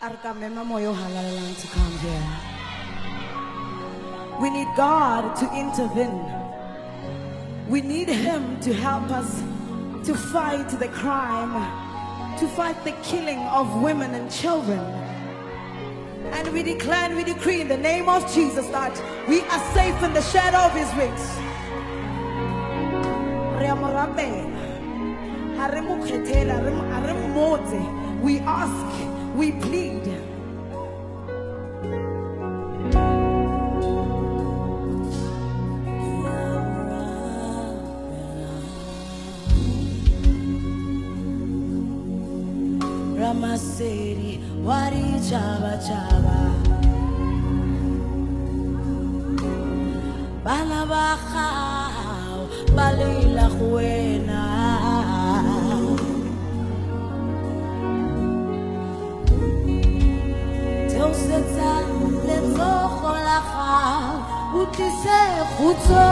Arkamema moyo halalang to come here. We need God to intervene. We need Him to help us to fight the crime, to fight the killing of women and children. And we declare and we decree in the name of Jesus that we are safe in the shadow of His wings. We ask, we plead. Ramaseri wari chava chava bana bakhaw balila khwena teosetsa letsogo la gago o tlise khutso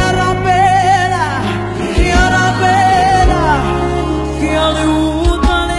Hollywood.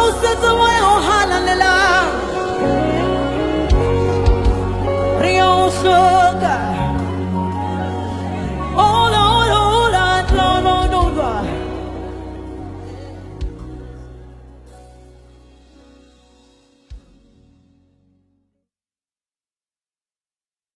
says away, oh hallelujah.